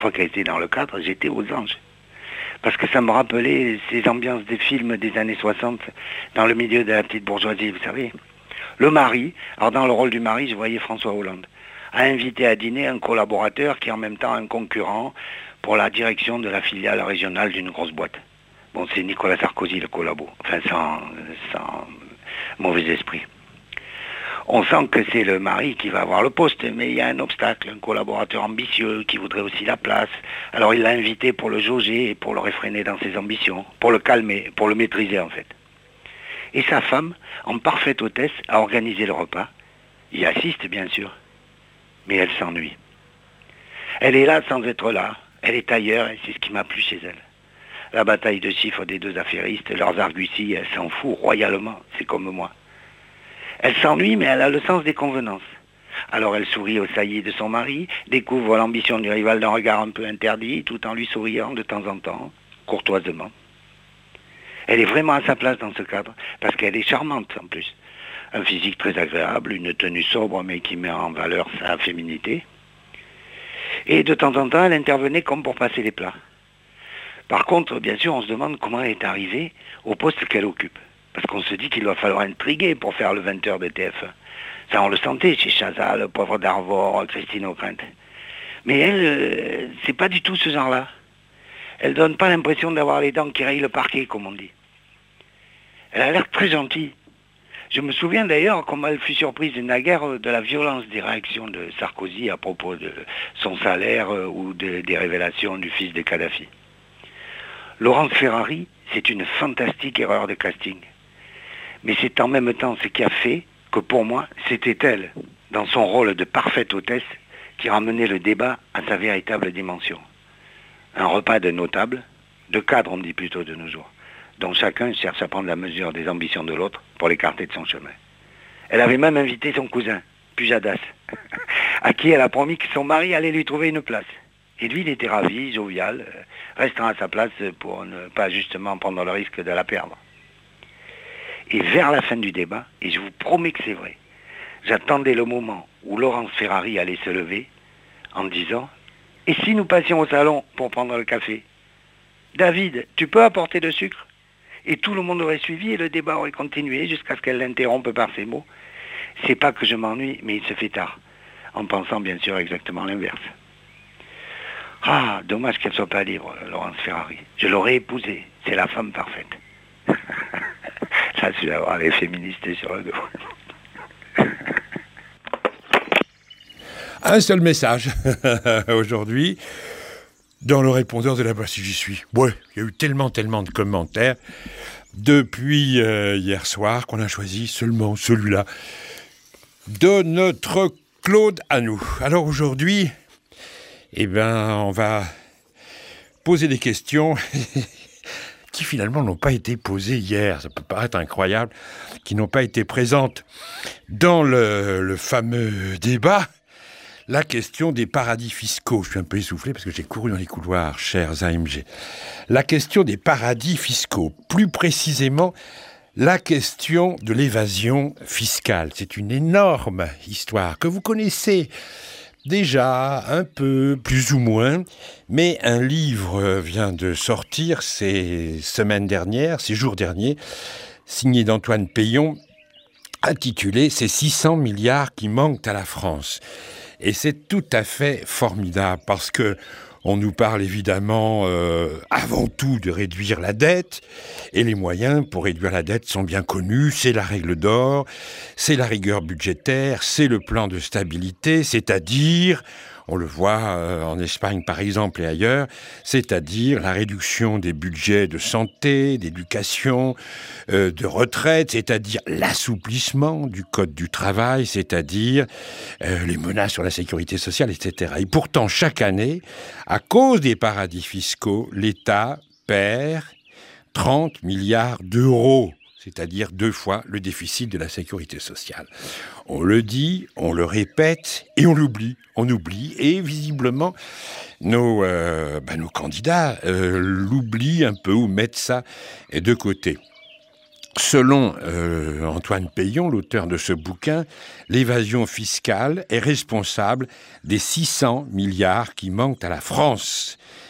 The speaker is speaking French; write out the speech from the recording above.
fois qu'elle était dans le cadre, j'étais aux anges. Parce que ça me rappelait ces ambiances des films des années 60, dans le milieu de la petite bourgeoisie, vous savez. Le mari, alors dans le rôle du mari, je voyais François Hollande, a invité à dîner un collaborateur qui est en même temps un concurrent pour la direction de la filiale régionale d'une grosse boîte. Bon, c'est Nicolas Sarkozy, le collabo, enfin sans mauvais esprit. On sent que c'est le mari qui va avoir le poste, mais il y a un obstacle, un collaborateur ambitieux qui voudrait aussi la place. Alors il l'a invité pour le jauger et pour le réfréner dans ses ambitions, pour le calmer, pour le maîtriser en fait. Et sa femme, en parfaite hôtesse, a organisé le repas. Il assiste bien sûr, mais elle s'ennuie. Elle est là sans être là, elle est ailleurs et c'est ce qui m'a plu chez elle. La bataille de chiffres des deux affairistes, leurs arguties, elle s'en fout royalement, c'est comme moi. Elle s'ennuie, mais elle a le sens des convenances. Alors elle sourit aux saillies de son mari, découvre l'ambition du rival d'un regard un peu interdit, tout en lui souriant de temps en temps, courtoisement. Elle est vraiment à sa place dans ce cadre, parce qu'elle est charmante en plus. Un physique très agréable, une tenue sobre, mais qui met en valeur sa féminité. Et de temps en temps, elle intervenait comme pour passer les plats. Par contre, bien sûr, on se demande comment elle est arrivée au poste qu'elle occupe. Parce qu'on se dit qu'il va falloir intriguer pour faire le 20h de TF1. Ça, on le sentait chez Chazal, Poivre d'Arvor, Christine O'Krent. Mais elle, c'est pas du tout ce genre-là. Elle donne pas l'impression d'avoir les dents qui rayent le parquet, comme on dit. Elle a l'air très gentille. Je me souviens d'ailleurs comment elle fut surprise naguère de la violence des réactions de Sarkozy à propos de son salaire ou des révélations du fils de Kadhafi. Laurence Ferrari, c'est une fantastique erreur de casting. Mais c'est en même temps ce qui a fait que pour moi, c'était elle, dans son rôle de parfaite hôtesse, qui ramenait le débat à sa véritable dimension. Un repas de notables, de cadres on dit plutôt de nos jours, dont chacun cherche à prendre la mesure des ambitions de l'autre pour l'écarter de son chemin. Elle avait même invité son cousin, Pujadas, à qui elle a promis que son mari allait lui trouver une place. Et lui, il était ravi, jovial, restant à sa place pour ne pas justement prendre le risque de la perdre. Et vers la fin du débat, et je vous promets que c'est vrai, j'attendais le moment où Laurence Ferrari allait se lever en disant « Et si nous passions au salon pour prendre le café ? David, tu peux apporter le sucre ?» Et tout le monde aurait suivi et le débat aurait continué jusqu'à ce qu'elle l'interrompe par ces mots. C'est pas que je m'ennuie, mais il se fait tard, en pensant bien sûr exactement l'inverse. Ah, dommage qu'elle soit pas libre, Laurence Ferrari. Je l'aurais épousée, c'est la femme parfaite. Ça, c'est d'avoir les féministes sur le dos. Un seul message aujourd'hui dans le répondeur de la Voix si j'y suis. Ouais, il y a eu tellement de commentaires depuis hier soir qu'on a choisi seulement celui-là de notre Claude à nous. Alors aujourd'hui, on va poser des questions qui finalement n'ont pas été posées hier. Ça peut paraître incroyable, qui n'ont pas été présentes dans le fameux débat. La question des paradis fiscaux. Je suis un peu essoufflé parce que j'ai couru dans les couloirs, chers AMG. La question des paradis fiscaux. Plus précisément, la question de l'évasion fiscale. C'est une énorme histoire que vous connaissez déjà un peu, plus ou moins. Mais un livre vient de sortir ces jours derniers, signé d'Antoine Peillon, intitulé « Ces 600 milliards qui manquent à la France ». Et c'est tout à fait formidable parce que on nous parle évidemment avant tout de réduire la dette et les moyens pour réduire la dette sont bien connus, c'est la règle d'or, c'est la rigueur budgétaire, c'est le plan de stabilité, c'est-à-dire, on le voit en Espagne par exemple et ailleurs, c'est-à-dire la réduction des budgets de santé, d'éducation, de retraite, c'est-à-dire l'assouplissement du code du travail, c'est-à-dire les menaces sur la sécurité sociale, etc. Et pourtant, chaque année, à cause des paradis fiscaux, l'État perd 30 milliards d'euros, c'est-à-dire 2 fois le déficit de la sécurité sociale. On le dit, on le répète et on l'oublie. On oublie et visiblement nos candidats l'oublient un peu ou mettent ça de côté. Selon Antoine Peillon, l'auteur de ce bouquin, l'évasion fiscale est responsable des 600 milliards qui manquent à la France.